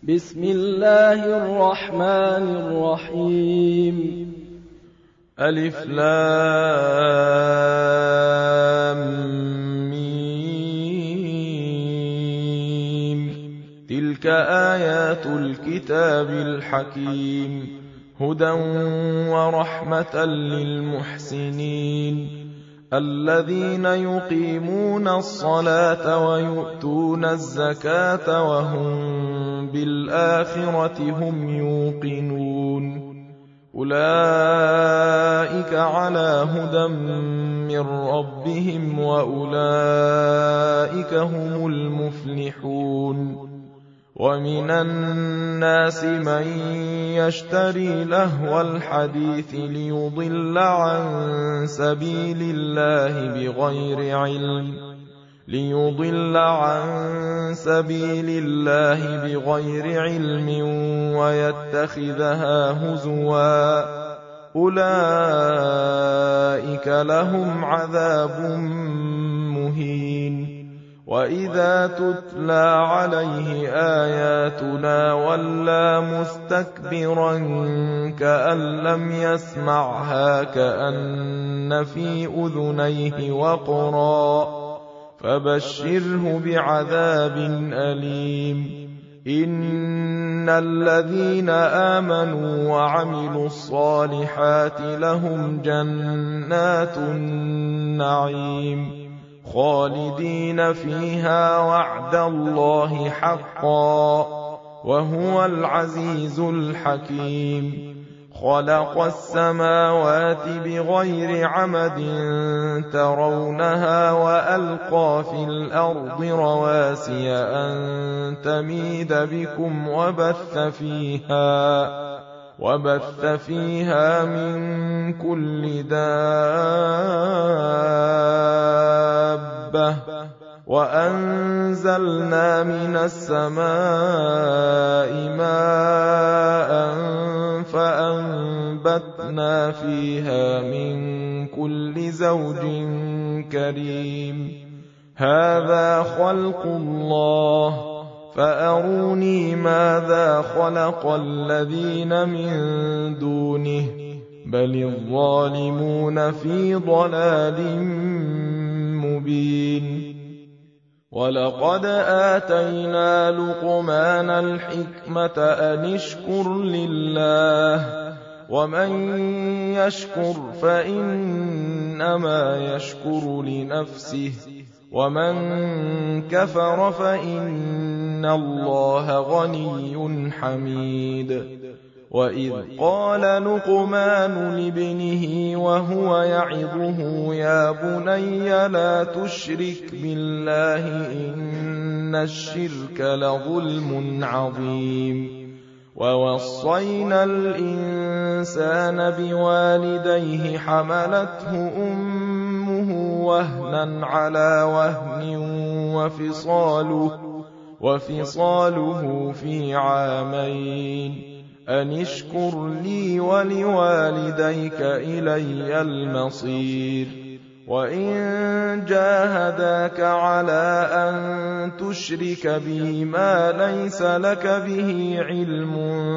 بسم الله الرحمن الرحيم. ألف لام ميم. تلك آيات الكتاب الحكيم، هدى ورحمة للمحسنين الذين يقيمون الصلاة ويؤتون الزكاة وهم بالآخرة هم يوقنون. أولئك على هدى من ربهم وأولئك هم المفلحون. ومن الناس من يشتري لهو الحديث ليضل عن سبيل الله بغير علم ويتخذها هزوا. أولئك لهم عذاب مهين. وإذا تتلى عليه آياتنا ولى مستكبرا كأن لم يسمعها كأن في أذنيه وقرا، فبشره بعذاب أليم. إن الذين آمنوا وعملوا الصالحات لهم جنات النعيم خالدين فيها وعد الله حقا، وهو العزيز الحكيم. خلق السماوات بغير عمد ترونها وألقى في الأرض رواسي أن تميد بكم وبث فيها من كل دابة، وأنزلنا من السماء ماء فأنبتنا فيها من كل زوج كريم. هذا خلق الله، فأروني ماذا خلق الذين من دونه، بل الظالمون في ضلال مبين. ولقد آتينا لقمان الحكمة أن اشكر لله، ومن يشكر فإنما يشكر لنفسه، ومن كفر فإن الله غني حميد. وإذ قال لقمان لابنه وهو يعظه يا بني لا تشرك بالله إن الشرك لظلم عظيم. ووصينا الإنسان بوالديه حملته أمه وهنا على وهن وفصاله في عامين أن اشكر لي ولوالديك إلي المصير. وإن جاهداك على أن تشرك بي ما ليس لك به علم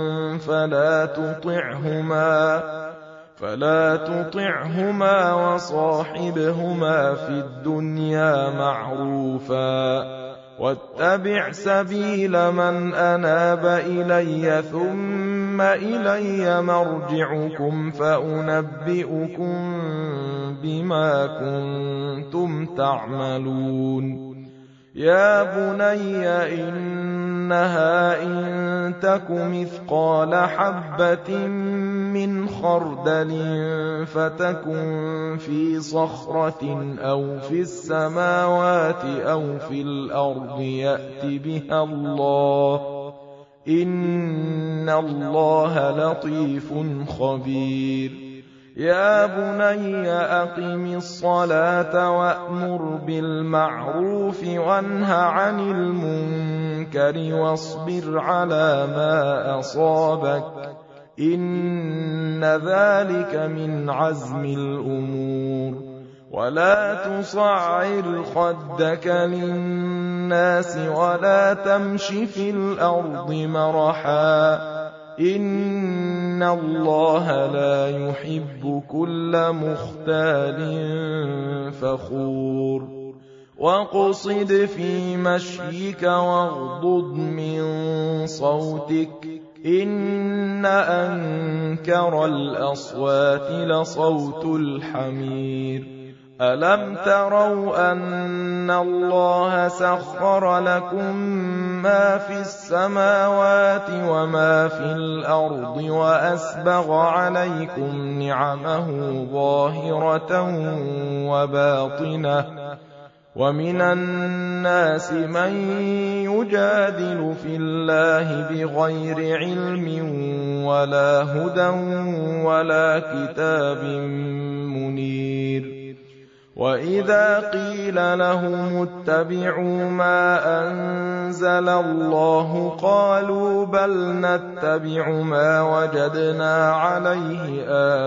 فلا تطعهما وصاحبهما في الدنيا معروفا، واتبع سبيل من أناب إلي ثم إلي مرجعكم فأنبئكم بما كنتم تعملون. يا بني إنها إن تك مثقال حبة من خردل فتكن في صخرة أو في السماوات أو في الأرض يأت بها الله، إن الله لطيف خبير. يا بني أقم الصلاة وأمر بالمعروف وانه عن المنكر واصبر على ما أصابك، إن ذلك من عزم الأمور. ولا تصعر خدك للناس ولا تمش في الأرض مرحا إن الله لا يحب كل مختال فخور واقصد في مشيك واغضض من صوتك إن أنكر الأصوات لصوت الحمير ألم تروا أن الله سخر لكم ما في السماوات وما في الأرض وأسبغ عليكم نعمه ظاهرة وباطنة ومن الناس من يجادل في الله بغير علم ولا هدى ولا كتاب منير وإذا قيل لهم اتبعوا ما أنزل الله قالوا بل نتبع ما وجدنا عليه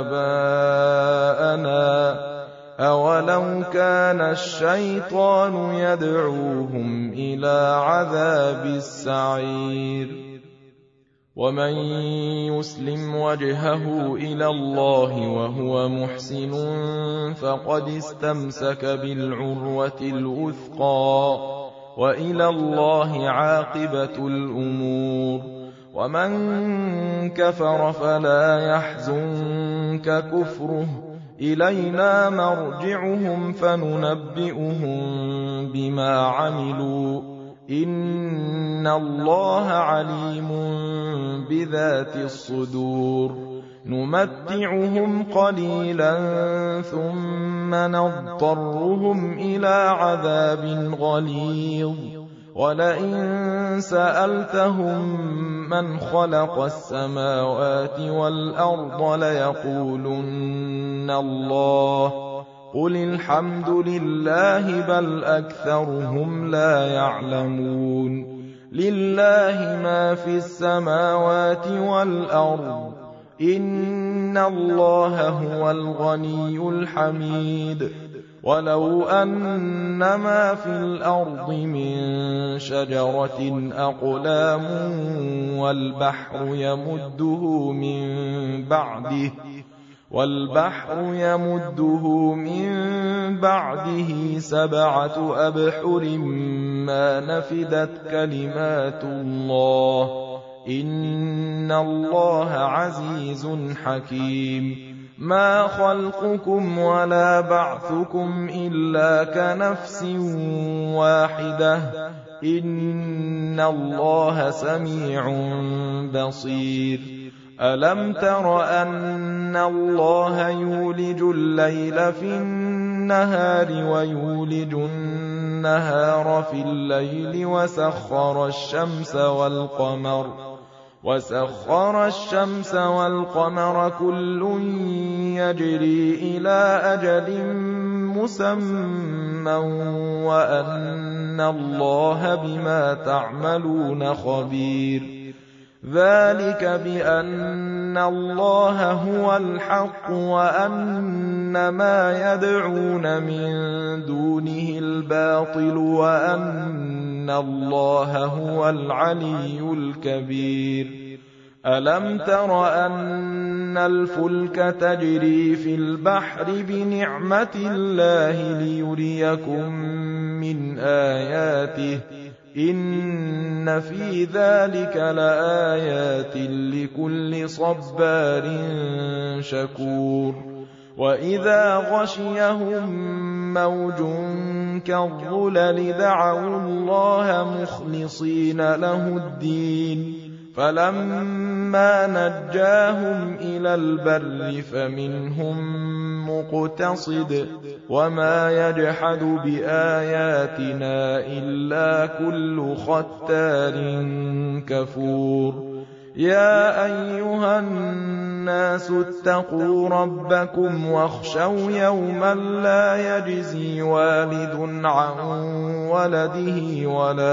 آباءنا أولو كان الشيطان يدعوهم إلى عذاب السعير ومن يسلم وجهه إلى الله وهو محسن فقد استمسك بالعروة الوثقى وإلى الله عاقبة الأمور ومن كفر فلا يحزنك كفره إلينا مرجعهم فننبئهم بما عملوا إن الله عليم بذات الصدور نمتعهم قليلا ثم نضطرهم إلى عذاب غليظ ولئن سألتهم من خلق السماوات والأرض ليقولن الله قل الحمد لله بل أكثرهم لا يعلمون لله ما في السماوات والأرض إن الله هو الغني الحميد ولو أن ما في الأرض من شجرة أقلام والبحر يمده من بعده 7 أبحر ما نفدت كلمات الله إن الله عزيز حكيم ما خلقكم ولا بعثكم إلا كنفس واحدة إن الله سميع بصير ألم تر أن الله يولج الليل في النهار ويولج النهار في الليل وسخر الشمس والقمر كل يجري إلى أجل مسمى وأن الله بما تعملون خبير ذلك بأن الله هو الحق وأن ما يدعون من دونه الباطل وأن الله هو العلي الكبير ألم تر أن الفلك تجري في البحر بنعمة الله ليريكم من آياته إن في ذلك لآيات لكل صبار شكور وإذا غشيهم موج كالظلل دعوا الله مخلصين له الدين فلما نجاهم إلى البر فمنهم مقتصد وما يجحد بآياتنا إلا كل ختار كفور يا أيها الناس اتقوا ربكم واخشوا يوما لا يجزي والد عن ولده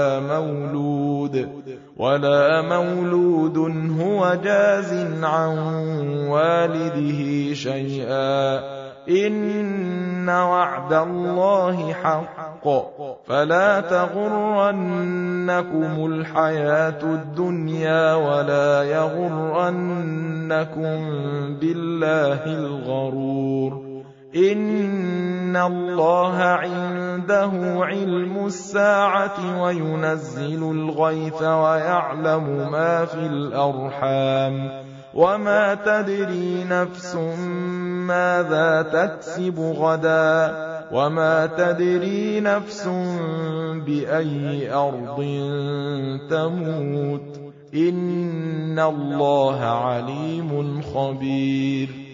ولا مولود هو جاز عن والده شيئا إِنَّ وَعْدَ اللَّهِ حَقٌّ فَلَا تَغُرَّنَّكُمُ الْحَيَاةُ الدُّنْيَا وَلَا يَغُرَّنَّكُم بِاللَّهِ الْغَرُورُ إِنَّ اللَّهَ عِندَهُ عِلْمُ السَّاعَةِ وَيُنَزِّلُ الْغَيْثَ وَيَعْلَمُ مَا فِي الْأَرْحَامِ وَمَا تَدْرِي نَفْسٌ مَاذَا تَكْسِبُ غَدًا وَمَا تَدْرِي نَفْسٌ بِأَيِّ أَرْضٍ تَمُوتُ إِنَّ اللَّهَ عَلِيمٌ خَبِيرٌ